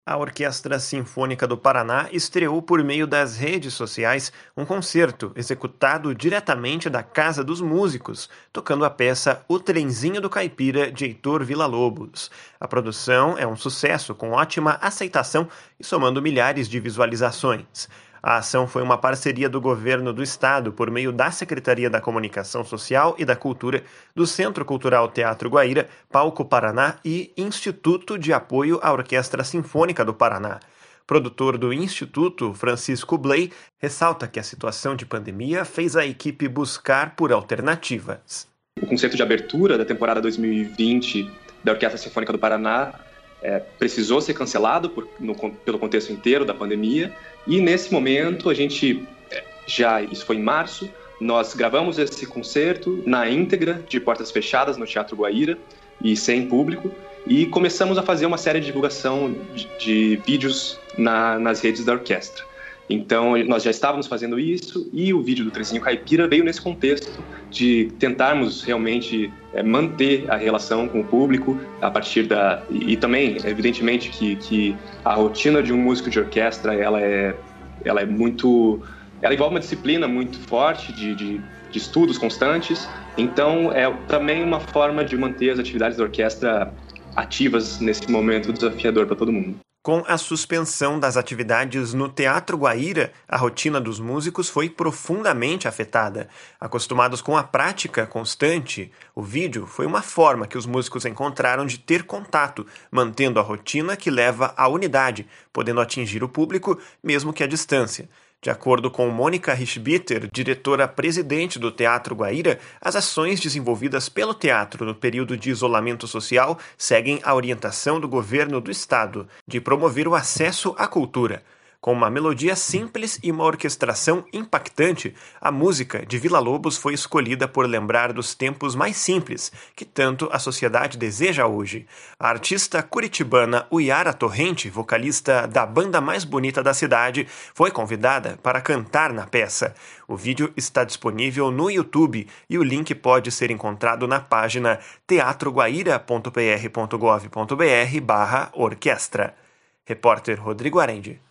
A Orquestra Sinfônica do Paraná estreou por meio das redes sociais um concerto executado diretamente da Casa dos Músicos, tocando a peça O Trenzinho do Caipira, de Heitor Villa-Lobos. A produção é um sucesso com ótima aceitação e somando milhares de visualizações. A ação foi uma parceria do governo do estado por meio da Secretaria da Comunicação Social e da Cultura, do Centro Cultural Teatro Guaíra, Palco Paraná e Instituto de Apoio à Orquestra Sinfônica do Paraná. Produtor do Instituto, Francisco Bley, ressalta que a situação de pandemia fez a equipe buscar por alternativas. O concerto de abertura da temporada 2020 da Orquestra Sinfônica do Paraná precisou ser cancelado pelo contexto inteiro da pandemia, e nesse momento isso foi em março, nós gravamos esse concerto na íntegra, de portas fechadas no Teatro Guaíra e sem público, e começamos a fazer uma série de divulgação de vídeos nas redes da orquestra. Então, nós já estávamos fazendo isso, e o vídeo do Trenzinho Caipira veio nesse contexto de tentarmos realmente manter a relação com o público a partir e também, evidentemente, que a rotina de um músico de orquestra, ela envolve uma disciplina muito forte de estudos constantes. Então, é também uma forma de manter as atividades da orquestra ativas nesse momento desafiador para todo mundo. Com a suspensão das atividades no Teatro Guaíra, a rotina dos músicos foi profundamente afetada. Acostumados com a prática constante, o vídeo foi uma forma que os músicos encontraram de ter contato, mantendo a rotina que leva à unidade, podendo atingir o público mesmo que à distância. De acordo com Mônica Richbitter, diretora-presidente do Teatro Guaíra, as ações desenvolvidas pelo teatro no período de isolamento social seguem a orientação do governo do estado de promover o acesso à cultura. Com uma melodia simples e uma orquestração impactante, a música de Villa-Lobos foi escolhida por lembrar dos tempos mais simples que tanto a sociedade deseja hoje. A artista curitibana Uiara Torrente, vocalista da banda mais bonita da cidade, foi convidada para cantar na peça. O vídeo está disponível no YouTube e o link pode ser encontrado na página teatroguaira.pr.gov.br/orquestra. Repórter Rodrigo Arendi.